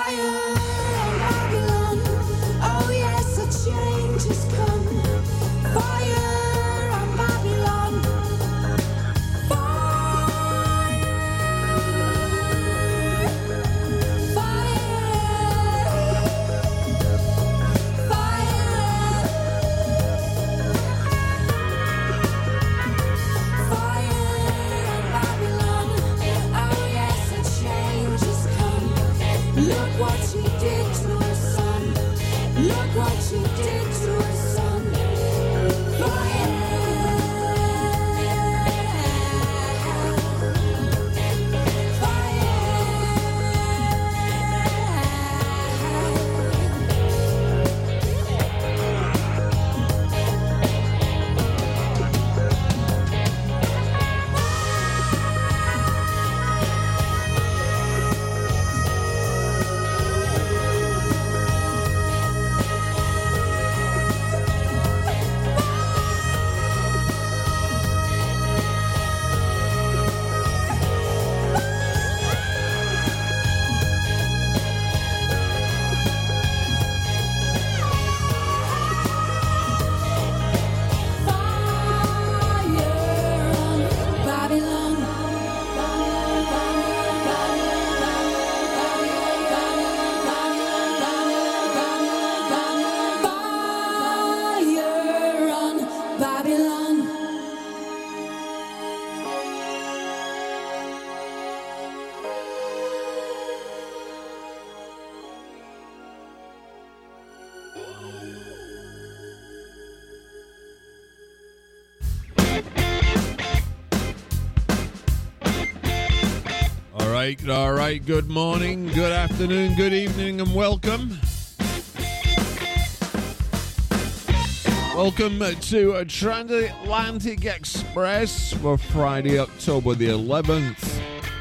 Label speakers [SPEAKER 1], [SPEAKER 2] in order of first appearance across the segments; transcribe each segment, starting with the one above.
[SPEAKER 1] All right, good morning, good afternoon, good evening, and welcome. Welcome to Transatlantic Express for Friday, October the 11th.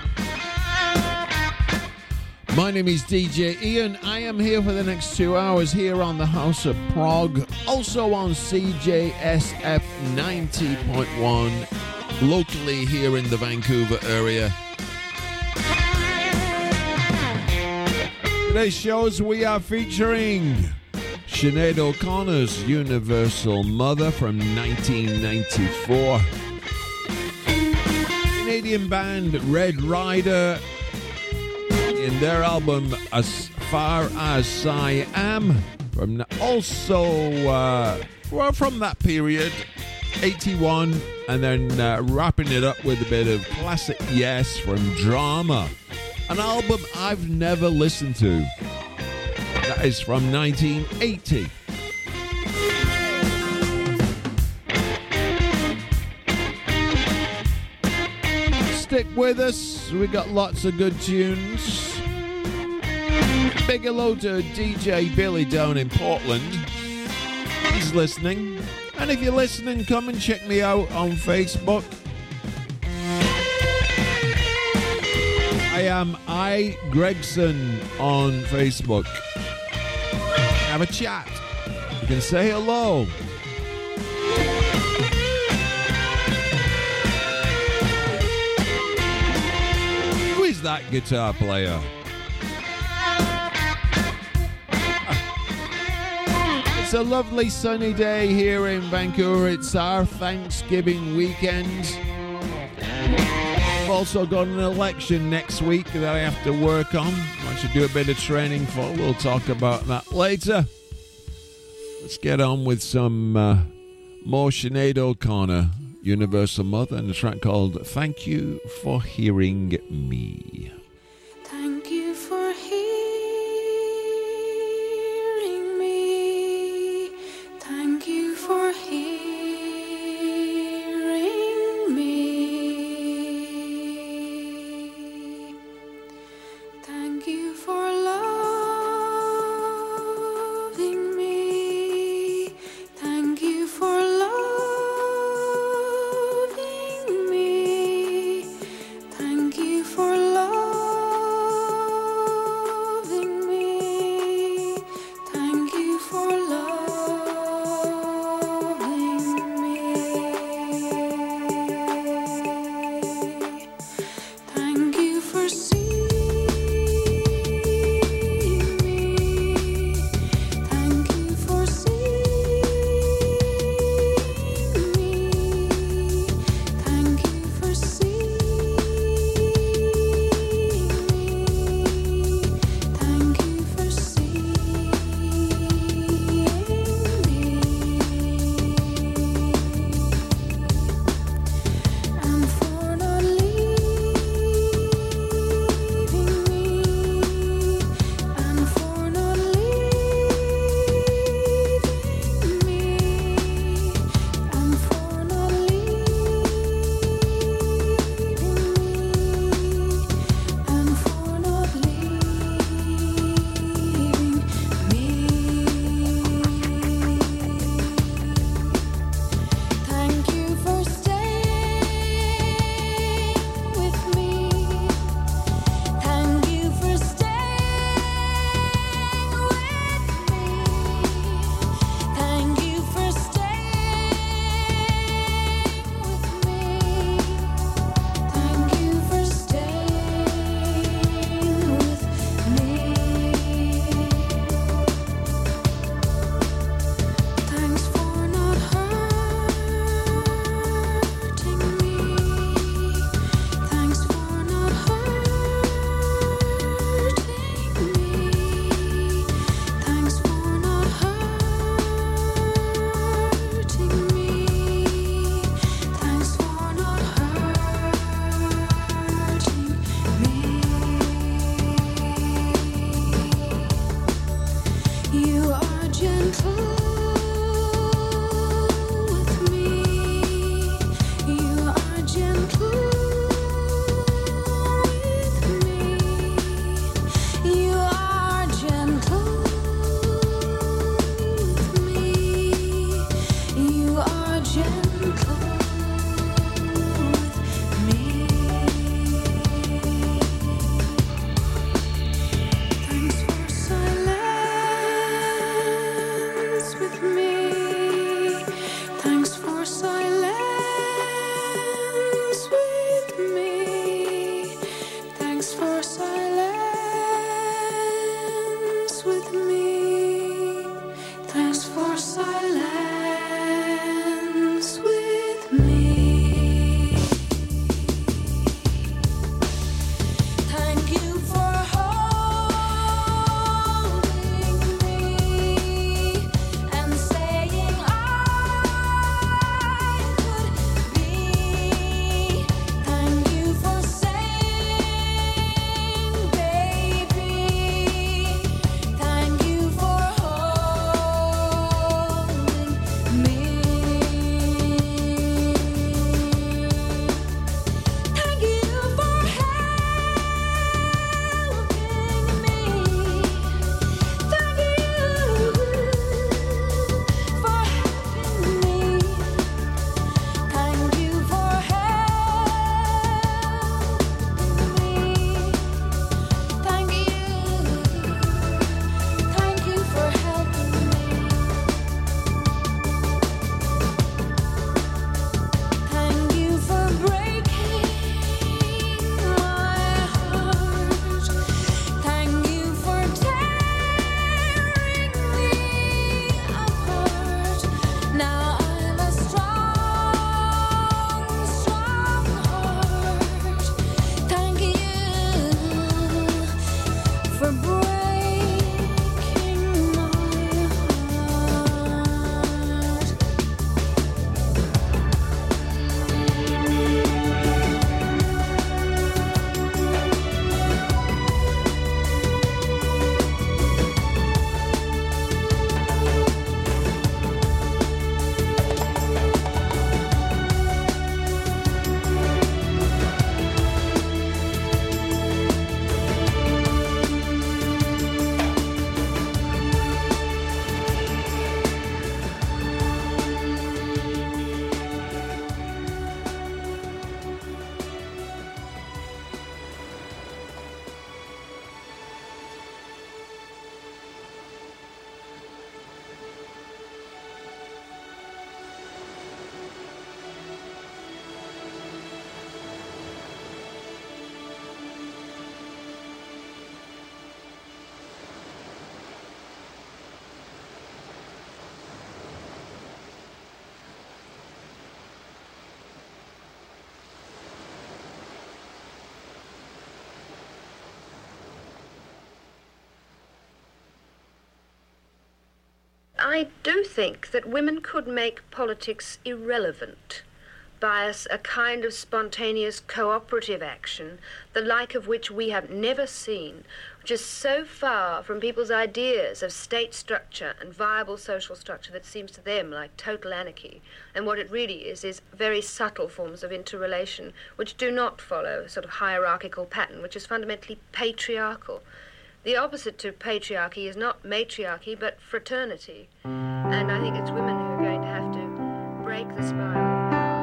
[SPEAKER 1] My name is DJ Ian. I am here for the next 2 hours here on the House of Prog, also on CJSF 90.1, locally here in the Vancouver area. Today's shows we are featuring Sinead O'Connor's Universal Mother from 1994. Canadian band Red Rider in their album As Far As I Am. From that period, 81, and then wrapping it up with a bit of classic Yes from Drama. An album I've never listened to. That is from 1980. Stick with us. We got lots of good tunes. Big hello to DJ Billy down in Portland. He's listening. And if you're listening, come and check me out on Facebook. I am I Gregson on Facebook. Have a chat. You can say hello. Who is that guitar player? It's a lovely sunny day here in Vancouver. It's our Thanksgiving weekend. I've also got an election next week that I have to work on. I should do a bit of training for. We'll talk about that later. Let's get on with some more Sinead O'Connor, Universal Mother, and a track called Thank You for Hearing Me.
[SPEAKER 2] Thank you for hearing me. Thank you for hearing me. Thank you for loving me. Thank you for loving me. Thank you for loving me.
[SPEAKER 3] I do think that women could make politics irrelevant by a kind of spontaneous cooperative action, the like of which we have never seen, which is so far from people's ideas of state structure and viable social structure that seems to them like total anarchy. And what it really is very subtle forms of interrelation which do not follow a sort of hierarchical pattern, which is fundamentally patriarchal. The opposite to patriarchy is not matriarchy, but fraternity. And I think it's women who are going to have to break the spiral.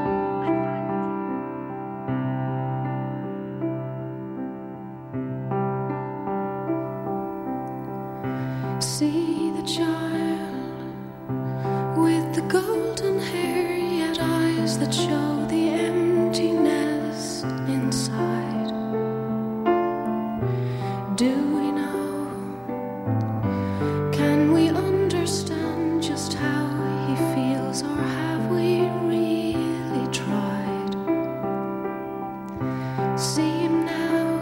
[SPEAKER 2] See the child with the golden hair, yet eyes that show the emptiness inside. Do we know? Can we understand just how he feels, or have we really tried? See him now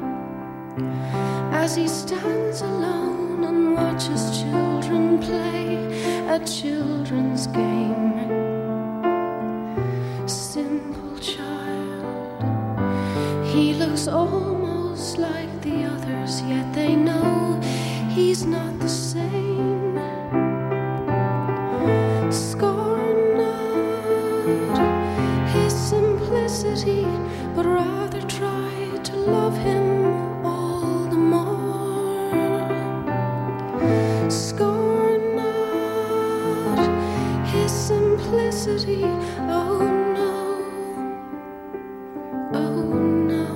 [SPEAKER 2] as he stands alone and watches children play a children's game. Simple child, he looks almost like the others, yet they know he's not the same. Scorn not his simplicity, but rather try to love him all the more. Scorn not his simplicity, oh no, oh no.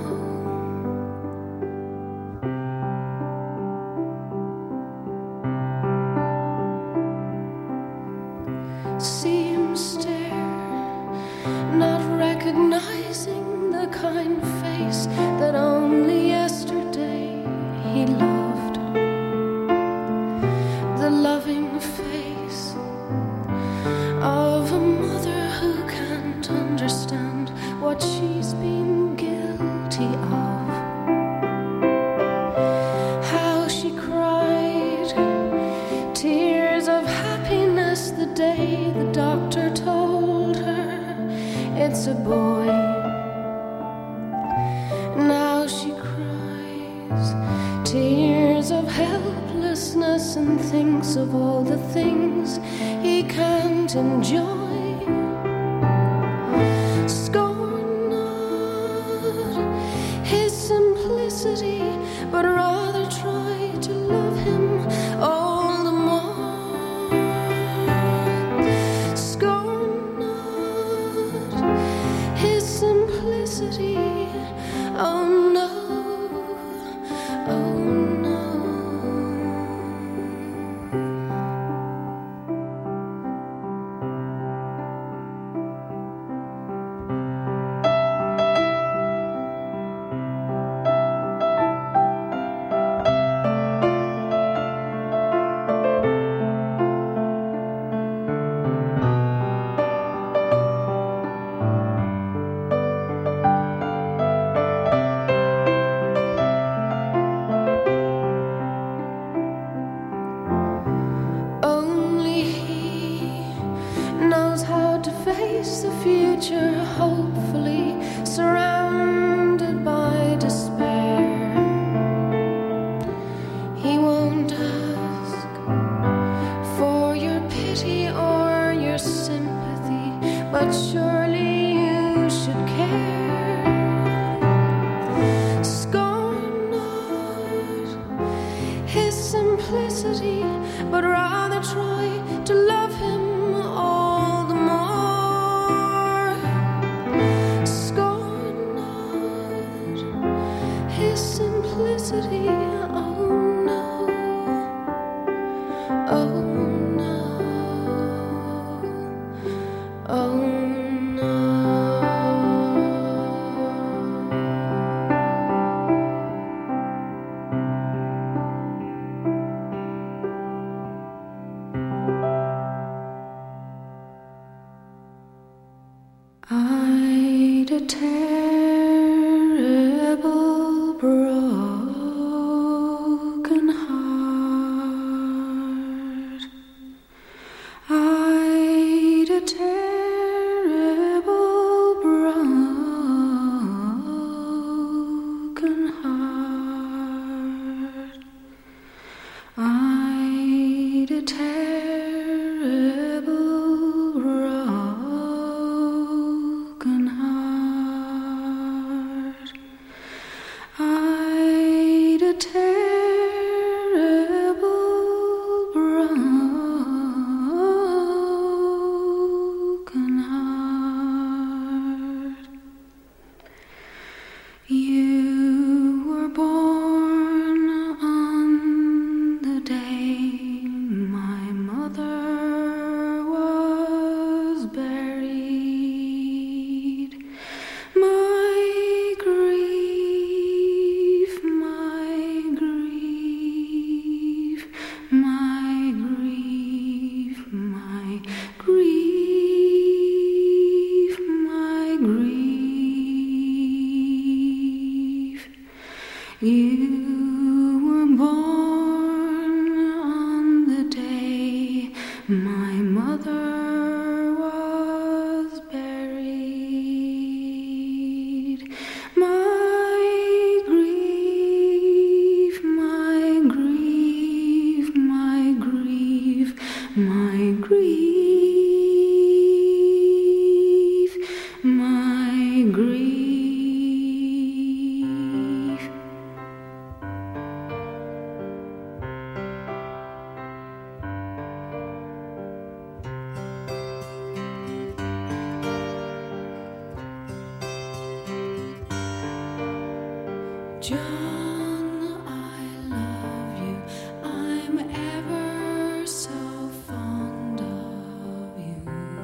[SPEAKER 2] See him stare, not recognizing the kind face that only yesterday he loved. The loving face of a mother who can't understand what she's been guilty of. How she cried tears of happiness the day the doctor told her it's a boy. Now she cries tears of helplessness and thinks of all the things he can't enjoy. Scorn not his simplicity, but rather try to love him all the more. Scorn not his simplicity, oh no, oh no. Only he knows how to face the future, hopefully surrounded by despair. He won't ask for your pity or your sympathy, but surely you should care. Scorn not his simplicity, but rather try to love him all the more. Scorn not his simplicity, oh no, oh no, oh no. John, I love you. I'm ever so fond of you.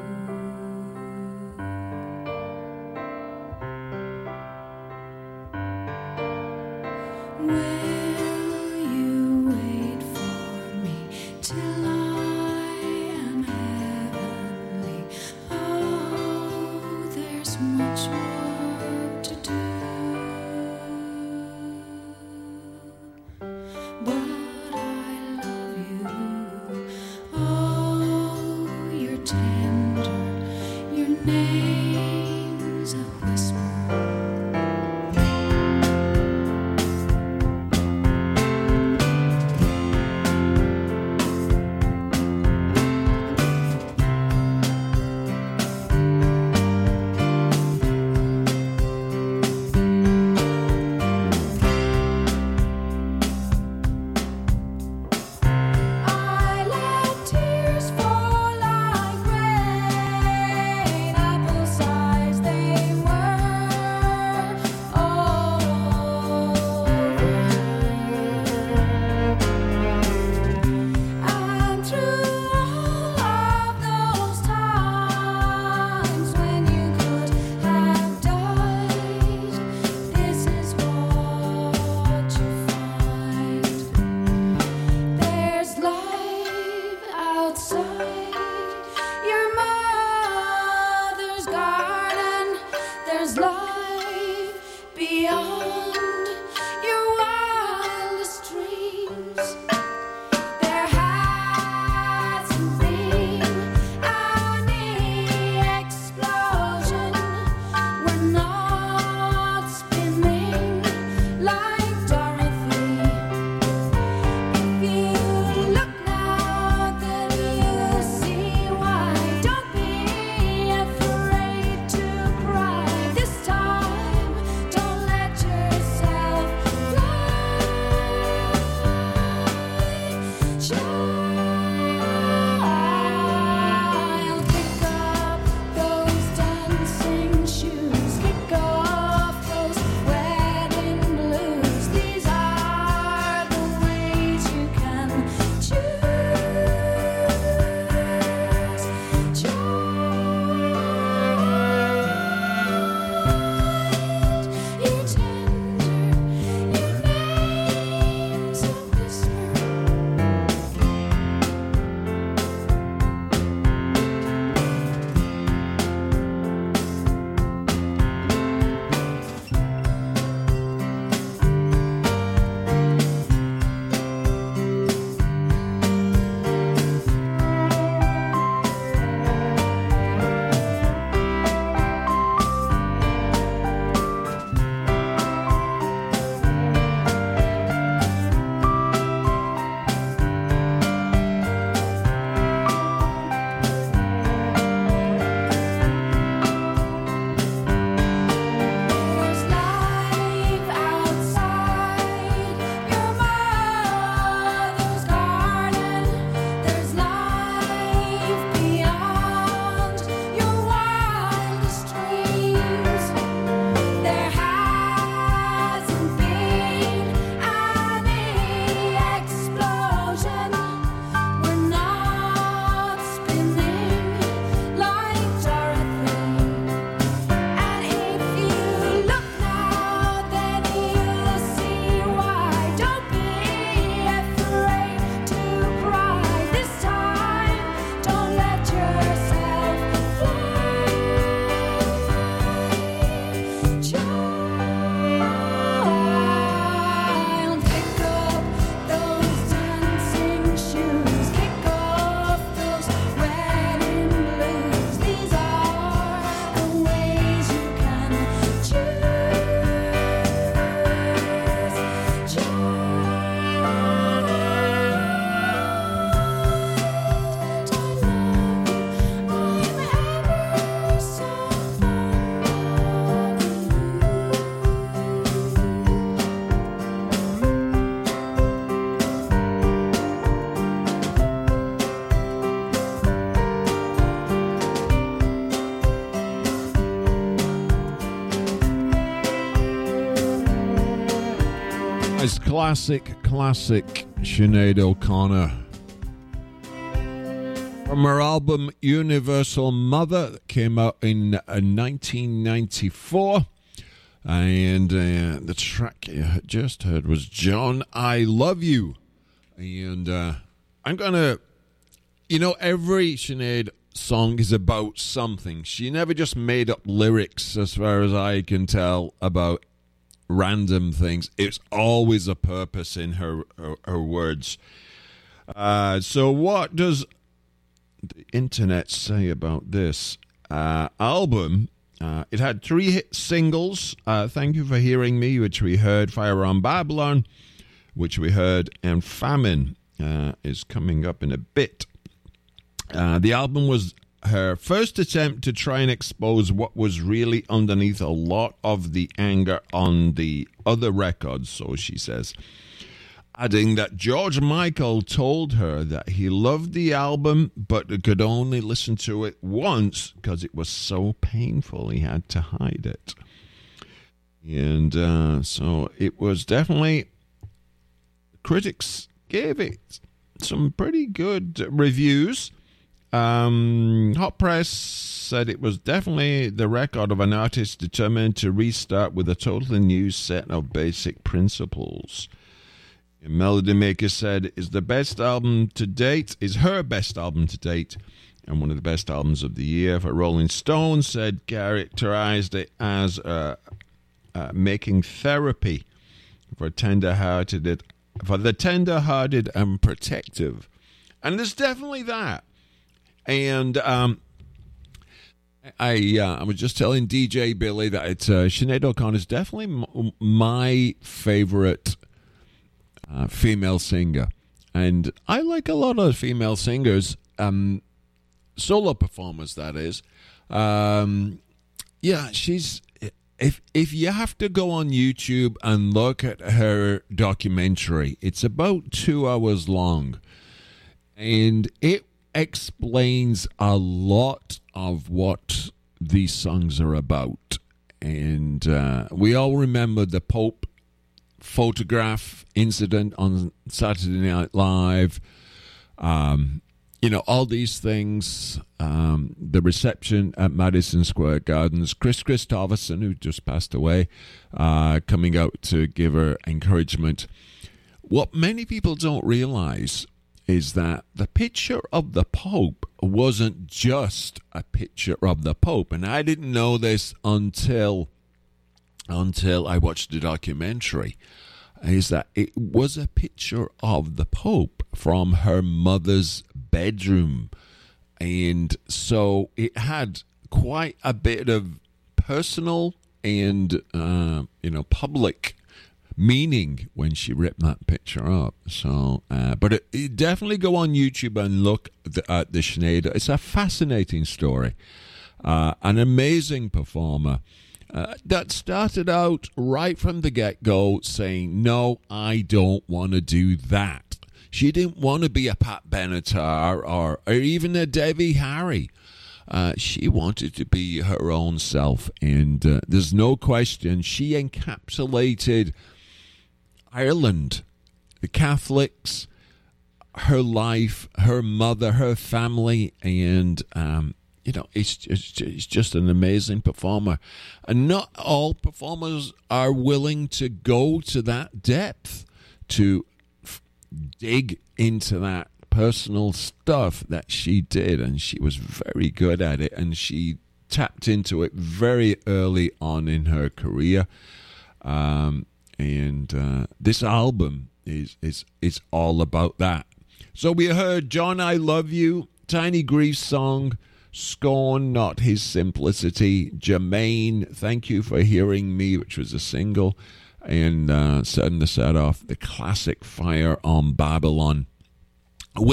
[SPEAKER 2] Will you wait for me till I am heavenly? Oh, there's much work to do.
[SPEAKER 1] is classic Sinead O'Connor. From her album Universal Mother that came out in 1994. And the track you just heard was John, I Love You. And I'm going to, every Sinead song is about something. She never just made up lyrics, as far as I can tell, about random things. It's always a purpose in her words. So what does the internet say about this album? It had 3 hit singles. Thank You for Hearing Me, which we heard. Fire on Babylon, which we heard. And Famine is coming up in a bit. The album was her first attempt to try and expose what was really underneath a lot of the anger on the other records, so she says. Adding that George Michael told her that he loved the album but could only listen to it once because it was so painful he had to hide it. And so it was definitely, critics gave it some pretty good reviews. Hot Press said it was definitely the record of an artist determined to restart with a totally new set of basic principles. Melody Maker said is her best album to date, and one of the best albums of the year. For Rolling Stone said characterized it as making therapy for the tender-hearted and protective. And there's definitely that. And I was just telling DJ Billy that Sinead O'Connor is definitely my favorite female singer. And I like a lot of female singers, solo performers, that is. She's... If you have to go on YouTube and look at her documentary, it's about 2 hours long. And it explains a lot of what these songs are about. And we all remember the Pope photograph incident on Saturday Night Live. All these things. The reception at Madison Square Gardens. Chris Christopherson, who just passed away, coming out to give her encouragement. What many people don't realize is that the picture of the Pope wasn't just a picture of the Pope. And I didn't know this until I watched the documentary, is that it was a picture of the Pope from her mother's bedroom. And so it had quite a bit of personal and, public meaning when she ripped that picture up. So, but it definitely go on YouTube and look at the Sinead. It's a fascinating story. An amazing performer that started out right from the get-go saying, no, I don't want to do that. She didn't want to be a Pat Benatar or even a Debbie Harry. She wanted to be her own self, and there's no question she encapsulated Ireland, the Catholics, her life, her mother, her family, and it's just an amazing performer. And not all performers are willing to go to that depth to dig into that personal stuff that she did, and she was very good at it, and she tapped into it very early on in her career. This album is all about that. So we heard John, I Love You, Tiny Grief's song, Scorn Not His Simplicity, Jermaine, Thank You for Hearing Me, which was a single, and setting the set off, the classic Fire on Babylon.